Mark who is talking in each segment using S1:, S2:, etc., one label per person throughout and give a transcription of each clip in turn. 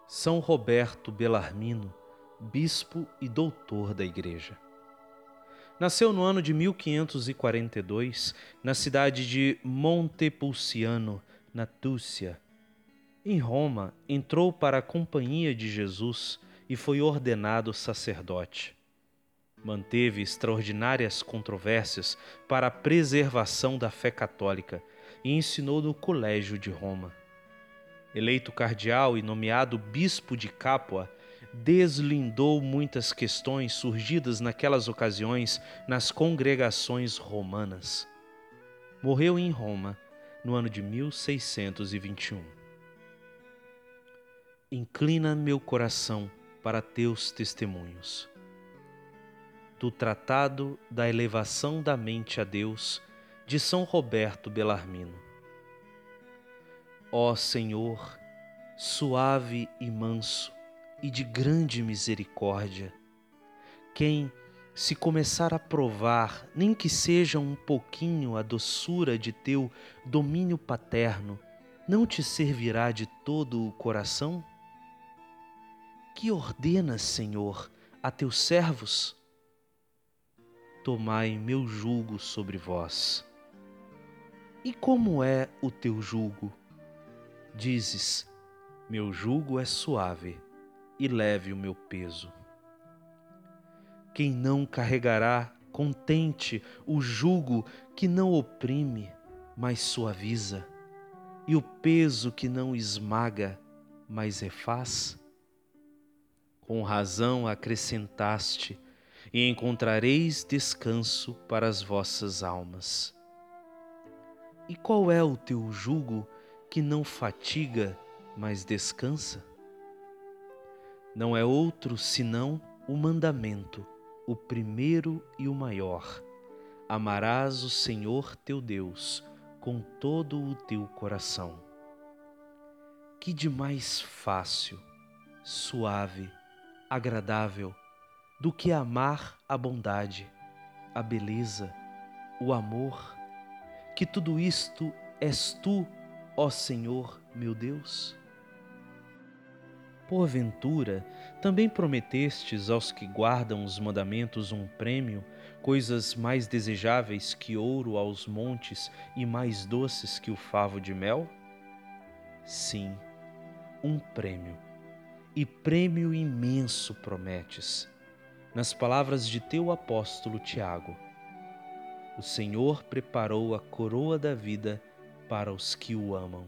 S1: São Roberto Bellarmino, bispo e doutor da Igreja. Nasceu no ano de 1542, na cidade de Montepulciano, na Túcia. Em Roma, entrou para a Companhia de Jesus e foi ordenado sacerdote. Manteve extraordinárias controvérsias para a preservação da fé católica e ensinou no Colégio de Roma. Eleito cardeal e nomeado bispo de Capua, deslindou muitas questões surgidas naquelas ocasiões nas congregações romanas. Morreu em Roma no ano de 1621. Inclina meu coração para teus testemunhos. Do Tratado da Elevação da Mente a Deus, de São Roberto Bellarmino. Ó Senhor, suave e manso e de grande misericórdia, quem, se começar a provar, nem que seja um pouquinho a doçura de teu domínio paterno, não te servirá de todo o coração? Que ordenas, Senhor, a teus servos? Tomai meu jugo sobre vós. E como é o teu jugo? Dizes: meu jugo é suave e leve o meu peso. Quem não carregará contente o jugo que não oprime, mas suaviza, e o peso que não esmaga, mas refaz? Com razão acrescentaste, e encontrareis descanso para as vossas almas. E qual é o teu jugo que não fatiga, mas descansa? Não é outro senão o mandamento, o primeiro e o maior: amarás o Senhor teu Deus com todo o teu coração. Que de mais fácil, suave, agradável do que amar a bondade, a beleza, o amor, que tudo isto és tu, ó Senhor meu Deus? Porventura, também prometestes aos que guardam os mandamentos um prêmio, coisas mais desejáveis que ouro aos montes e mais doces que o favo de mel? Sim, um prêmio, e prêmio imenso prometes. Nas palavras de teu apóstolo Tiago: o Senhor preparou a coroa da vida para os que o amam.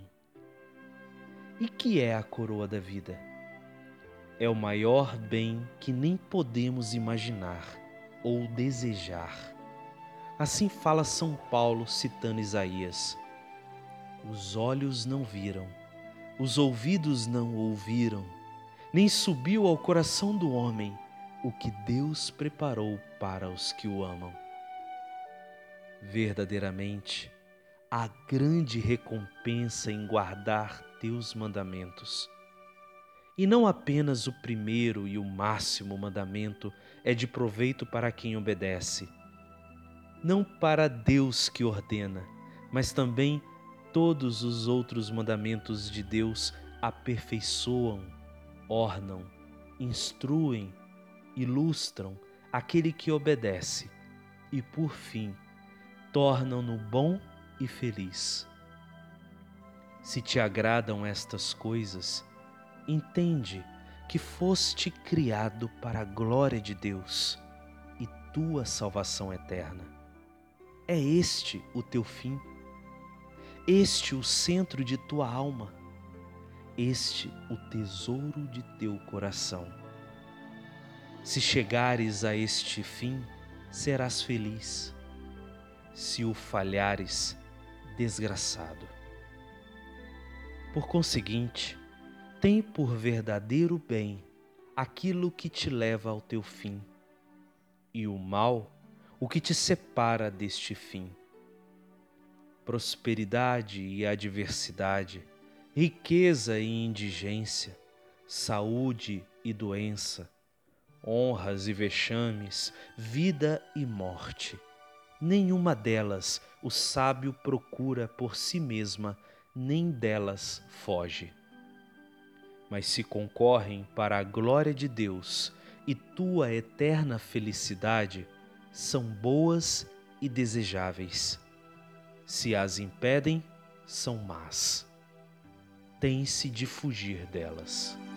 S1: E que é a coroa da vida? É o maior bem que nem podemos imaginar ou desejar. Assim fala São Paulo citando Isaías: os olhos não viram, os ouvidos não ouviram, nem subiu ao coração do homem o que Deus preparou para os que o amam. Verdadeiramente, há grande recompensa em guardar teus mandamentos. E não apenas o primeiro e o máximo mandamento é de proveito para quem obedece, não para Deus que ordena, mas também todos os outros mandamentos de Deus aperfeiçoam, ornam, instruem, ilustram aquele que obedece e, por fim, tornam-no bom e feliz. Se te agradam estas coisas, entende que foste criado para a glória de Deus e tua salvação eterna. É este o teu fim, este o centro de tua alma, este o tesouro de teu coração. Se chegares a este fim, serás feliz. Se o falhares, desgraçado. Por conseguinte, tem por verdadeiro bem aquilo que te leva ao teu fim, e o mal, o que te separa deste fim. Prosperidade e adversidade, riqueza e indigência, saúde e doença, honras e vexames, vida e morte. Nenhuma delas o sábio procura por si mesma, nem delas foge. mas se concorrem para a glória de Deus e tua eterna felicidade, são boas e desejáveis. Se as impedem, são más. Tem-se de fugir delas.